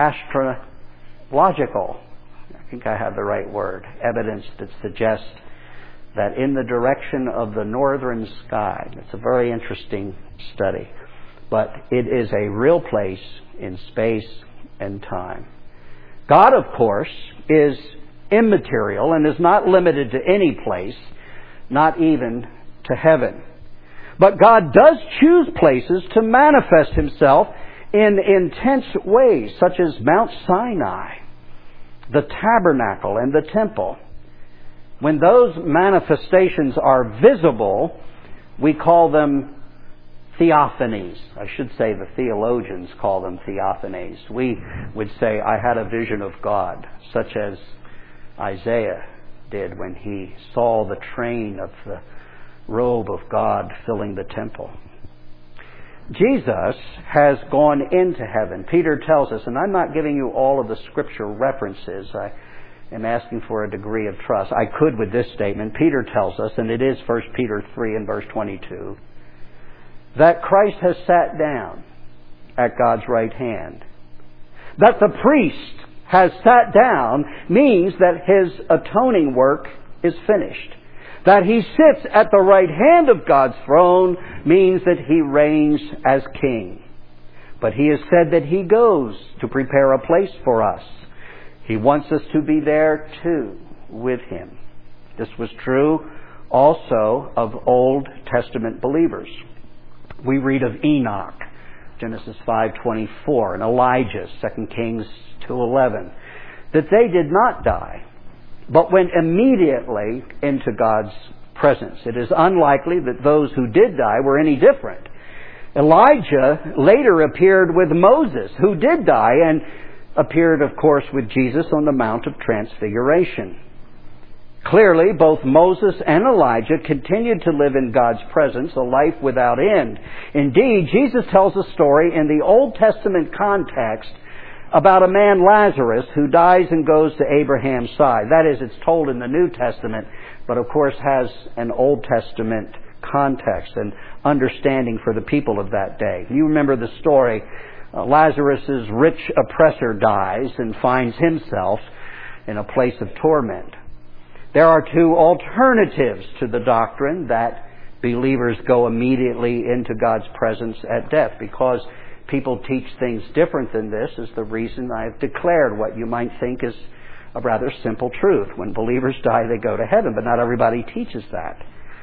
[SPEAKER 1] astrological, I think I have the right word, evidence that suggests that in the direction of the northern sky, it's a very interesting study, but it is a real place in space and time. God, of course, is immaterial and is not limited to any place, not even to heaven. But God does choose places to manifest Himself in intense ways, such as Mount Sinai, the tabernacle, and the temple. When those manifestations are visible, we call them theophanies. I should say the theologians call them theophanies. We would say, I had a vision of God, such as Isaiah did when he saw the train of the robe of God filling the temple. Jesus has gone into heaven. Peter tells us, and I'm not giving you all of the scripture references. I am asking for a degree of trust. I could with this statement. Peter tells us, and it is 1 Peter 3 and verse 22, that Christ has sat down at God's right hand. That the priest has sat down means that his atoning work is finished. That he sits at the right hand of God's throne means that he reigns as king. But he has said that he goes to prepare a place for us. He wants us to be there too with him. This was true also of Old Testament believers. We read of Enoch, Genesis 5:24, and Elijah, 2 Kings 2:11, that they did not die, but went immediately into God's presence. It is unlikely that those who did die were any different. Elijah later appeared with Moses, who did die, and appeared, of course, with Jesus on the Mount of Transfiguration. Clearly, both Moses and Elijah continued to live in God's presence, a life without end. Indeed, Jesus tells a story in the Old Testament context about a man, Lazarus, who dies and goes to Abraham's side. That is, it's told in the New Testament, but of course has an Old Testament context and understanding for the people of that day. You remember the story. Lazarus' rich oppressor dies and finds himself in a place of torment. There are two alternatives to the doctrine that believers go immediately into God's presence at death. Because people teach things different than this is the reason I've declared what you might think is a rather simple truth. When believers die, they go to heaven, but not everybody teaches that.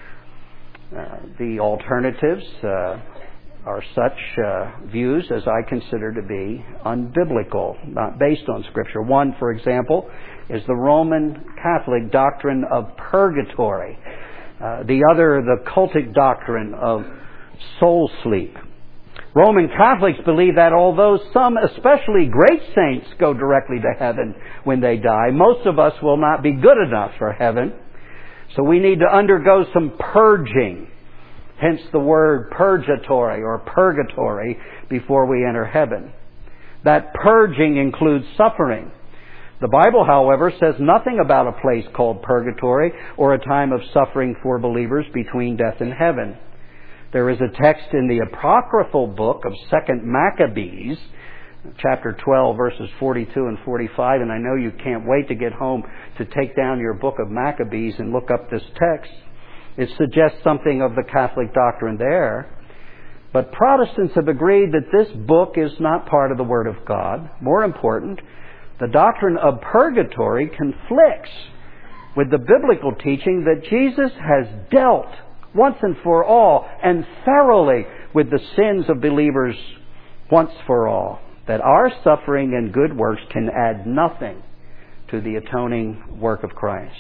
[SPEAKER 1] The alternatives are such views as I consider to be unbiblical, not based on Scripture. One, for example, is the Roman Catholic doctrine of purgatory. The other, the cultic doctrine of soul sleep. Roman Catholics believe that although some, especially great saints, go directly to heaven when they die, most of us will not be good enough for heaven. So we need to undergo some purging. Hence the word purgatory or purgatory before we enter heaven. That purging includes suffering. The Bible, however, says nothing about a place called purgatory or a time of suffering for believers between death and heaven. There is a text in the apocryphal book of 2 Maccabees, chapter 12, verses 42 and 45, and I know you can't wait to get home to take down your book of Maccabees and look up this text. It suggests something of the Catholic doctrine there. But Protestants have agreed that this book is not part of the Word of God. More important, the doctrine of purgatory conflicts with the biblical teaching that Jesus has dealt once and for all and thoroughly with the sins of believers once for all. That our suffering and good works can add nothing to the atoning work of Christ.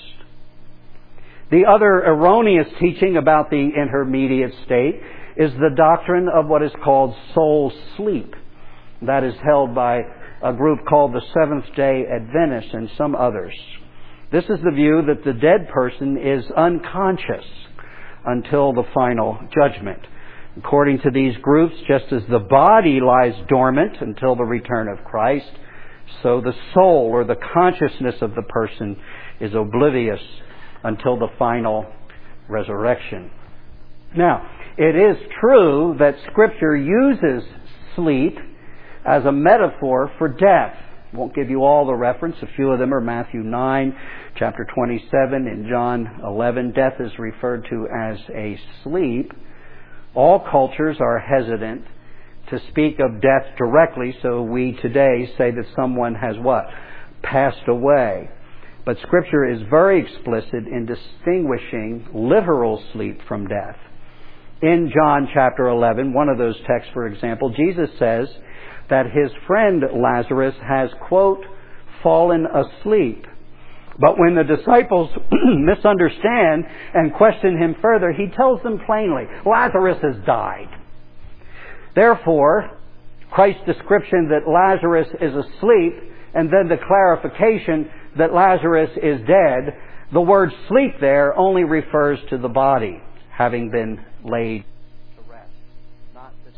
[SPEAKER 1] The other erroneous teaching about the intermediate state is the doctrine of what is called soul sleep. That is held by a group called the Seventh-day Adventists and some others. This is the view that the dead person is unconscious until the final judgment. According to these groups, just as the body lies dormant until the return of Christ, so the soul or the consciousness of the person is oblivious until the final resurrection. Now, it is true that Scripture uses sleep as a metaphor for death. I won't give you all the reference. A few of them are Matthew 9, chapter 27, and John 11. Death is referred to as a sleep. All cultures are hesitant to speak of death directly, so we today say that someone has what? Passed away. But Scripture is very explicit in distinguishing literal sleep from death. In John chapter 11, one of those texts, for example, Jesus says that his friend Lazarus has, quote, fallen asleep. But when the disciples misunderstand and question him further, he tells them plainly, Lazarus has died. Therefore, Christ's description that Lazarus is asleep and then the clarification that Lazarus is dead, the word sleep there only refers to the body having been laid to rest, not the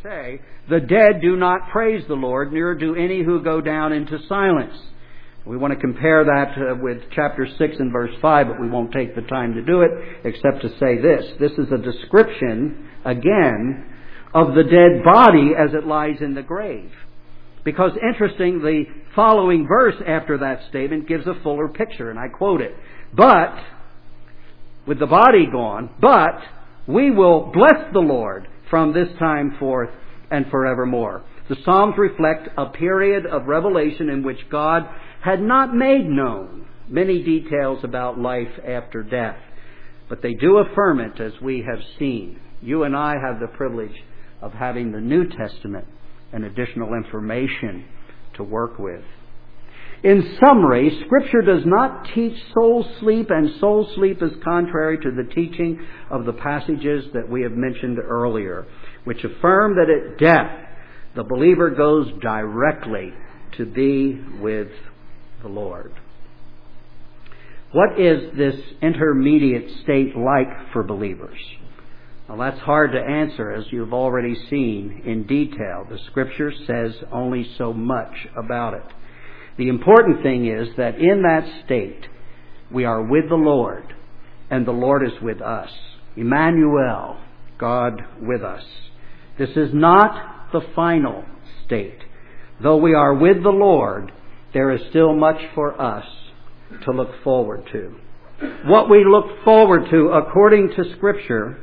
[SPEAKER 1] say, "The dead do not praise the Lord, neither do any who go down into silence." We want to compare that with chapter 6 and verse 5, but we won't take the time to do it except to say this. This is a description, again, of the dead body as it lies in the grave. Because, interesting, the following verse after that statement gives a fuller picture, and I quote it. "But, with the body gone, but we will bless the Lord from this time forth and forevermore." The Psalms reflect a period of revelation in which God had not made known many details about life after death. But they do affirm it, as we have seen. You and I have the privilege of having the New Testament and additional information to work with. In summary, Scripture does not teach soul sleep, and soul sleep is contrary to the teaching of the passages that we have mentioned earlier, which affirm that at death, the believer goes directly to be with the Lord. What is this intermediate state like for believers? Well, that's hard to answer, as you've already seen in detail. The Scripture says only so much about it. The important thing is that in that state, we are with the Lord, and the Lord is with us. Emmanuel, God with us. This is not the final state. Though we are with the Lord, there is still much for us to look forward to. What we look forward to, according to Scripture,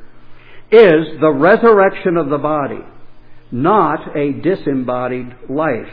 [SPEAKER 1] is the resurrection of the body, not a disembodied life.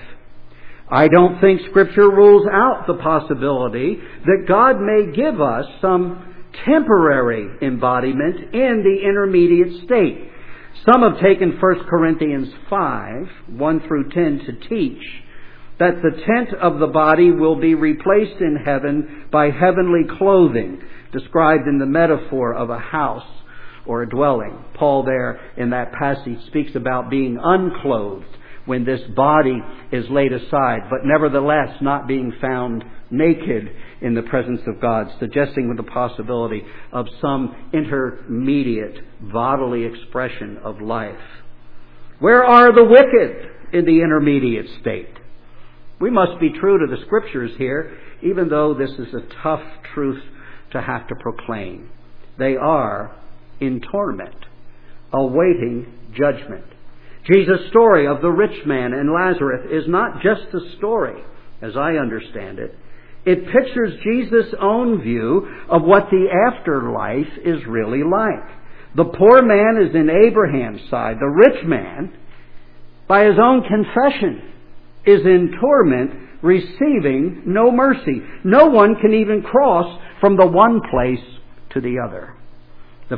[SPEAKER 1] I don't think Scripture rules out the possibility that God may give us some temporary embodiment in the intermediate state. Some have taken 1 Corinthians 5, 1 through 10 to teach that the tent of the body will be replaced in heaven by heavenly clothing, described in the metaphor of a house or a dwelling. Paul there in that passage speaks about being unclothed when this body is laid aside, but nevertheless not being found naked in the presence of God, suggesting the possibility of some intermediate bodily expression of life. Where are the wicked in the intermediate state? We must be true to the Scriptures here, even though this is a tough truth to have to proclaim. They are in torment, awaiting judgment. Jesus' story of the rich man and Lazarus is not just a story, as I understand it. It pictures Jesus' own view of what the afterlife is really like. The poor man is in Abraham's side. The rich man, by his own confession, is in torment, receiving no mercy. No one can even cross from the one place to the other. That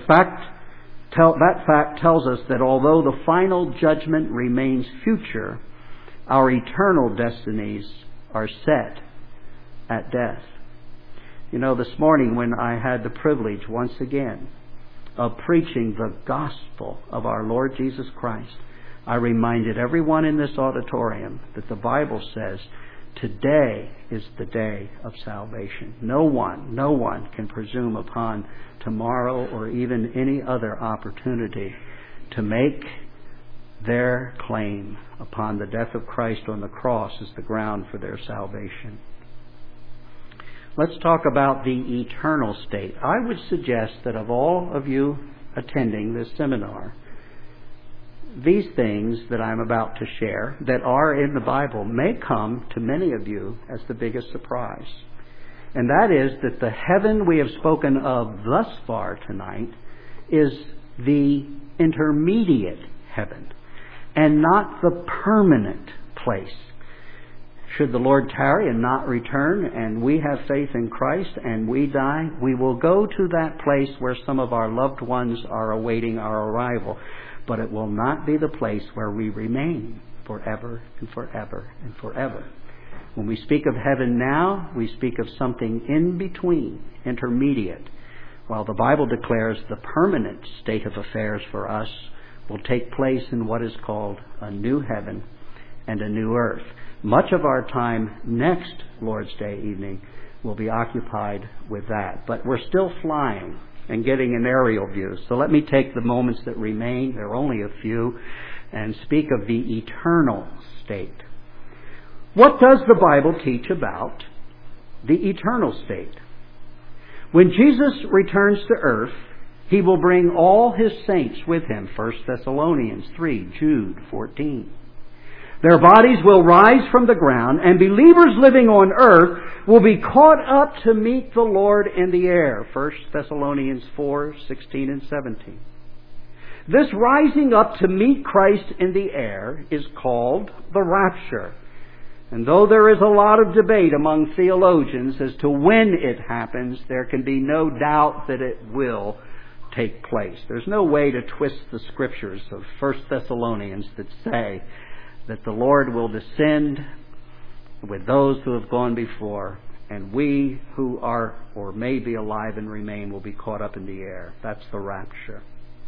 [SPEAKER 1] fact tells us that although the final judgment remains future, our eternal destinies are set at death. You know, this morning when I had the privilege once again of preaching the gospel of our Lord Jesus Christ, I reminded everyone in this auditorium that the Bible says today is the day of salvation. No one can presume upon tomorrow or even any other opportunity to make their claim upon the death of Christ on the cross as the ground for their salvation. Let's talk about the eternal state. I would suggest that of all of you attending this seminar, these things that I'm about to share that are in the Bible may come to many of you as the biggest surprise. And that is that the heaven we have spoken of thus far tonight is the intermediate heaven and not the permanent place. Should the Lord tarry and not return, and we have faith in Christ and we die, we will go to that place where some of our loved ones are awaiting our arrival. But it will not be the place where we remain forever and forever and forever. When we speak of heaven now, we speak of something in between, intermediate, while the Bible declares the permanent state of affairs for us will take place in what is called a new heaven and a new earth. Much of our time next Lord's Day evening will be occupied with that. But we're still flying and getting an aerial view. So let me take the moments that remain, there are only a few,
[SPEAKER 2] and speak of the eternal state. What does the Bible teach about the eternal state? When Jesus returns to earth, He will bring all His saints with Him. 1 Thessalonians 3, Jude 14. Their bodies will rise from the ground, and believers living on earth will be caught up to meet the Lord in the air. 1 Thessalonians 4, 16 and 17. This rising up to meet Christ in the air is called the rapture. And though there is a lot of debate among theologians as to when it happens, there can be no doubt that it will take place. There's no way to twist the scriptures of 1 Thessalonians that say that the Lord will descend with those who have gone before, and we who are or may be alive and remain will be caught up in the air. That's the rapture.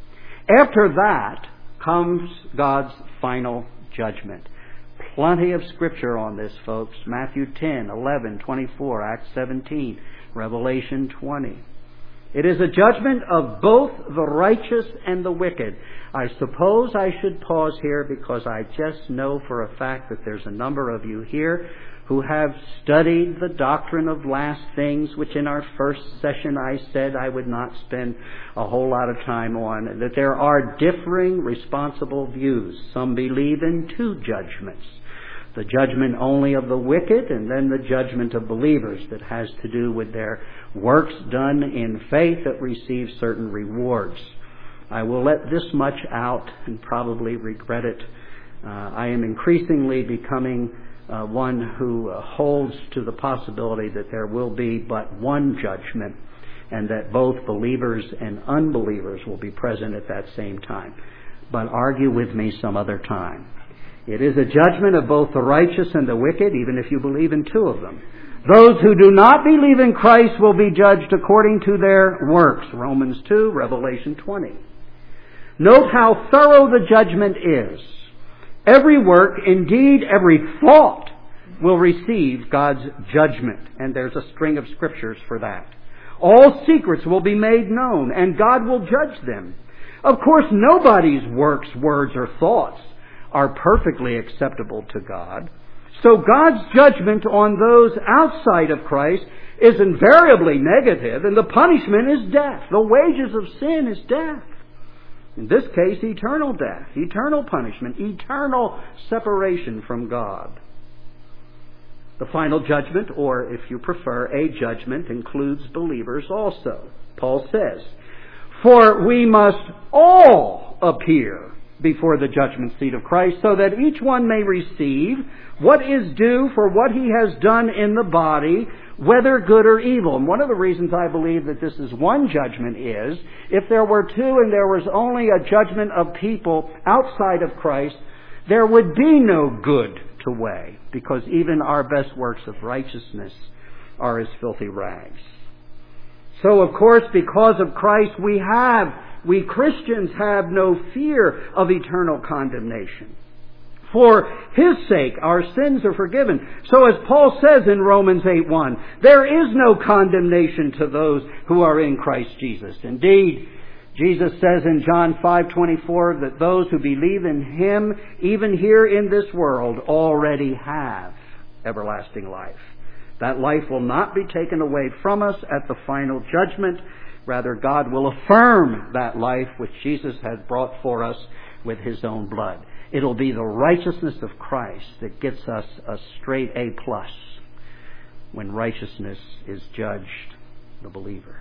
[SPEAKER 2] After that comes God's final judgment. Plenty of scripture on this, folks. Matthew 10, 11, 24, Acts 17, Revelation 20. It is a judgment of both the righteous and the wicked. I suppose I should pause here because I just know for a fact that there's a number of you here who have studied the doctrine of last things, which in our first session I said I would not spend a whole lot of time on, that there are differing responsible views. Some believe in two judgments. The judgment only of the wicked, and then the judgment of believers that has to do with their works done in faith that receive certain rewards. I will let this much out and probably regret it. I am increasingly becoming one who holds to the possibility that there will be but one judgment, and that both believers and unbelievers will be present at that same time. But argue with me some other time. It is a judgment of both the righteous and the wicked, even if you believe in two of them. Those who do not believe in Christ will be judged according to their works. Romans 2, Revelation 20. Note how thorough the judgment is. Every work, indeed every thought, will receive God's judgment. And there's a string of scriptures for that. All secrets will be made known, and God will judge them. Of course, nobody's works, words, or thoughts are perfectly acceptable to God. So God's judgment on those outside of Christ is invariably negative, and the punishment is death. The wages of sin is death. In this case, eternal death, eternal punishment, eternal separation from God. The final judgment, or if you prefer, a judgment, includes believers also. Paul says, "For we must all appear before the judgment seat of Christ, so that each one may receive what is due for what he has done in the body, whether good or evil." And one of the reasons I believe that this is one judgment is, if there were two and there was only a judgment of people outside of Christ, there would be no good to weigh, because even our best works of righteousness are as filthy rags. So, of course, because of Christ, we Christians have no fear of eternal condemnation. For His sake, our sins are forgiven. So as Paul says in Romans 8:1, there is no condemnation to those who are in Christ Jesus. Indeed, Jesus says in John 5:24 that those who believe in Him, even here in this world, already have everlasting life. That life will not be taken away from us at the final judgment. Rather, God will affirm that life which Jesus has brought for us with His own blood. It'll be the righteousness of Christ that gets us a straight A+ when righteousness is judged the believer.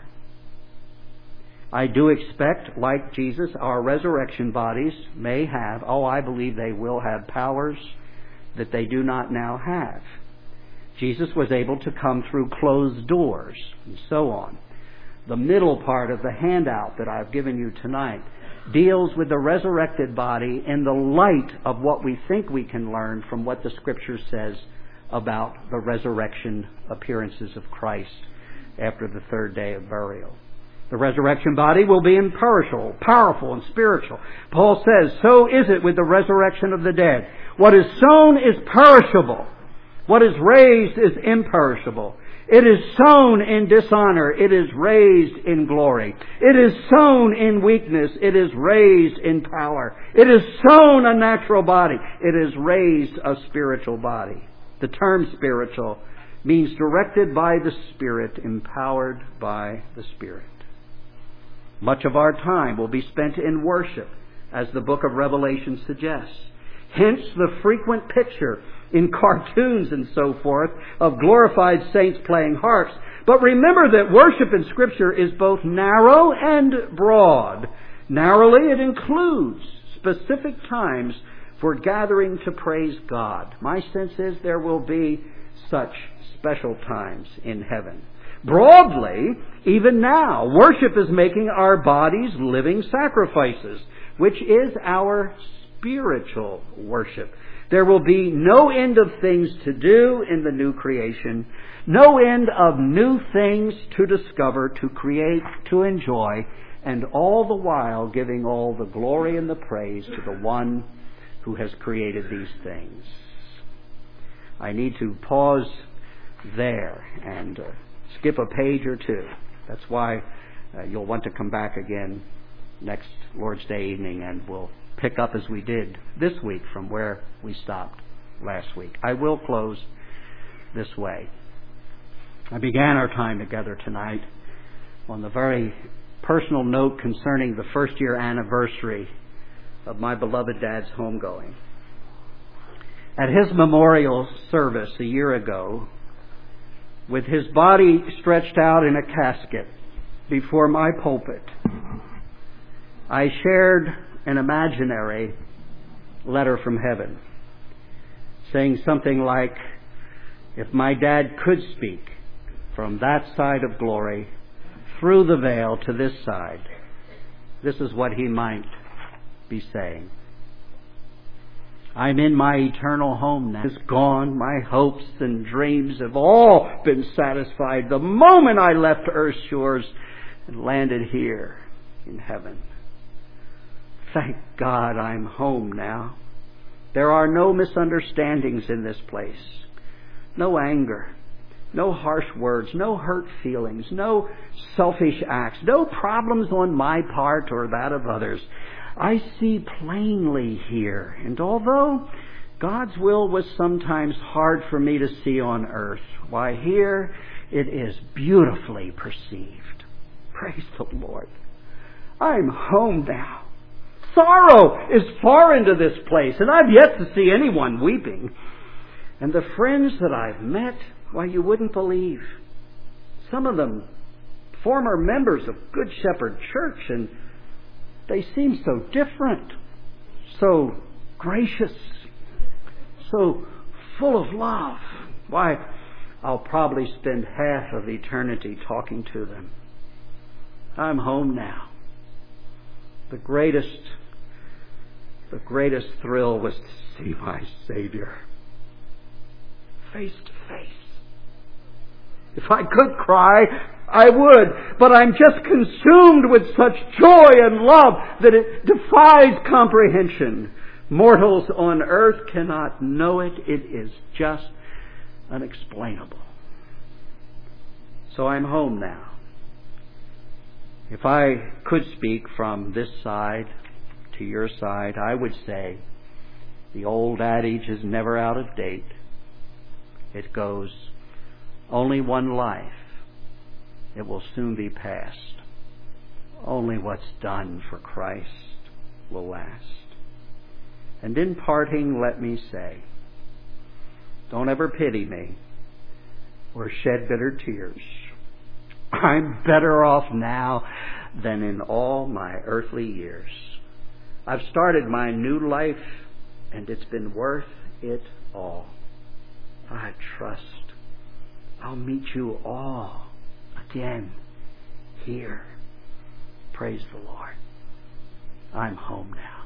[SPEAKER 2] I do expect, like Jesus, our resurrection bodies may have, I believe they will have powers that they do not now have. Jesus was able to come through closed doors and so on. The middle part of the handout that I've given you tonight deals with the resurrected body in the light of what we think we can learn from what the Scripture says about the resurrection appearances of Christ after the third day of burial. The resurrection body will be imperishable, powerful, and spiritual. Paul says, so is it with the resurrection of the dead. What is sown is perishable. What is raised is imperishable. It is sown in dishonor. It is raised in glory. It is sown in weakness. It is raised in power. It is sown a natural body. It is raised a spiritual body. The term spiritual means directed by the Spirit, empowered by the Spirit. Much of our time will be spent in worship, as the book of Revelation suggests. Hence the frequent picture in cartoons and so forth of glorified saints playing harps. But remember that worship in Scripture is both narrow and broad. Narrowly, it includes specific times for gathering to praise God. My sense is there will be such special times in heaven. Broadly, even now, worship is making our bodies living sacrifices, which is our spiritual worship. There will be no end of things to do in the new creation, no end of new things to discover, to create, to enjoy, and all the while giving all the glory and the praise to the one who has created these things. I need to pause there and skip a page or two. That's why you'll want to come back again next Lord's Day evening, and we'll pick up as we did this week from where we stopped last week. I will close this way. I began our time together tonight on the very personal note concerning the first-year anniversary of my beloved dad's homegoing. At his memorial service a year ago, with his body stretched out in a casket before my pulpit, I shared an imaginary letter from heaven, saying something like, if my dad could speak from that side of glory through the veil to this side, this is what he might be saying. I'm in my eternal home now. It's gone. My hopes and dreams have all been satisfied the moment I left earth's shores and landed here in heaven. Thank God I'm home now. There are no misunderstandings in this place. No anger. No harsh words. No hurt feelings. No selfish acts. No problems on my part or that of others. I see plainly here. And although God's will was sometimes hard for me to see on earth, why here it is beautifully perceived. Praise the Lord. I'm home now. Sorrow is far into this place, and I've yet to see anyone weeping. And the friends that I've met, why, you wouldn't believe. Some of them former members of Good Shepherd Church, and they seem so different, so gracious, so full of love. Why, I'll probably spend half of eternity talking to them. I'm home now. The greatest thrill was to see my Savior face to face. If I could cry, I would, but I'm just consumed with such joy and love that it defies comprehension. Mortals on earth cannot know it. It is just unexplainable. So I'm home now. If I could speak from this side to your side, I would say the old adage is never out of date. It goes, only one life. It will soon be past. Only what's done for Christ will last. And in parting, let me say, don't ever pity me or shed bitter tears. I'm better off now than in all my earthly years. I've started my new life, and it's been worth it all. I trust I'll meet you all again here. Praise the Lord. I'm home now.